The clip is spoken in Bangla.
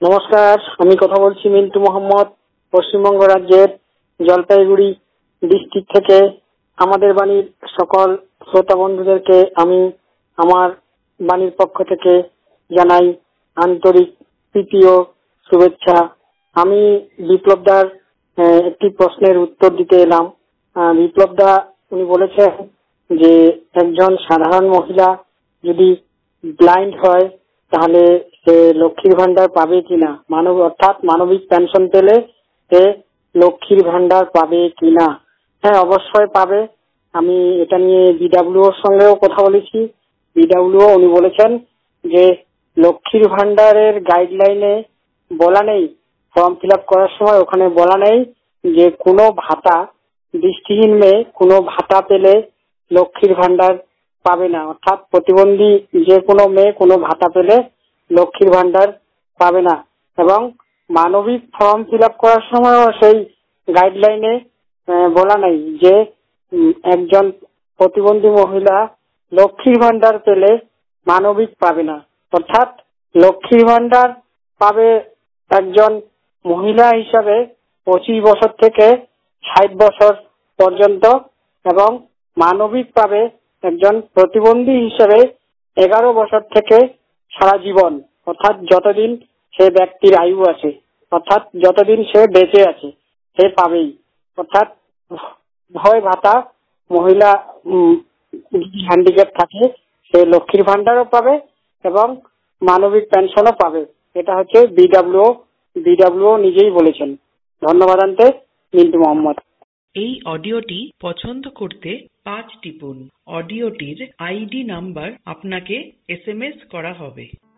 নমস্কার, আমি কথা বলছি মিন্টু মোহাম্মদ, পশ্চিমবঙ্গ রাজ্যের জলপাইগুড়ি ডিস্ট্রিক্ট থেকে। আমাদের বাণীর সকল শ্রোতা বন্ধুদেরকে আমি আমার বাণীর পক্ষ থেকে জানাই আন্তরিক প্রীতি ও শুভেচ্ছা। আমি বিপ্লবদার একটি প্রশ্নের উত্তর দিতে এলাম। বিপ্লবদা উনি বলেছেন যে একজন সাধারণ মহিলা যদি ব্লাইন্ড হয় তাহলে সে লক্ষ্মীর ভান্ডার পাবে কিনা, অর্থাৎ মানবিক পেনশন পেলে সে লক্ষ্মীর ভান্ডার পাবে কিনা। হ্যাঁ, অবশ্যই পাবে। আমি এটা নিয়ে বিডব্লিউর সঙ্গেও কথা বলেছি। বিডব্লিউ উনি বলেছেন যে লক্ষ্মীর ভান্ডারের গাইডলাইনে বলা নেই, ফর্ম ফিল আপ করার সময় ওখানে বলা নেই যে কোনো ভাতা, দৃষ্টিহীন মেয়ে কোনো ভাতা পেলে লক্ষ্মীর ভান্ডার পাবে না, অর্থাৎ প্রতিবন্ধী যে কোনো মেয়ে কোনো ভাতা পেলে লক্ষ্মীর ভান্ডার পাবে না। এবং মানবিক ফর্ম ফিল আপ করার সময়ও সেই গাইডলাইনে বলা নেই যে একজন প্রতিবন্ধী মহিলা লক্ষ্মীর ভান্ডার পেলে মানবিক পাবে না। অর্থাৎ লক্ষ্মীর ভান্ডার পাবে একজন মহিলা হিসাবে 25 বছর থেকে 60 বছর পর্যন্ত, এবং মানবিক পাবে একজন প্রতিবন্ধী হিসেবে 11 বছর থেকে সারা জীবন, অর্থাৎ যতদিন সে ব্যক্তির আয়ু আছে, অর্থাৎ যতদিন সে বেঁচে আছে সে পাবেই। অর্থাৎ ভয় ভাতা, মহিলা হ্যান্ডিক্যাপ থাকে সে লক্ষ্মীর ভান্ডারও পাবে এবং মানবিক পেনশনও পাবে। এটা হচ্ছে বিডব্লিউ নিজেই বলেছেন। ধন্যবাদ আনতে মিন্টু মোহাম্মদ। এই অডিওটি পছন্দ করতে 5 টিপুন। অডিওটির আইডি নাম্বার আপনাকে SMS করা হবে।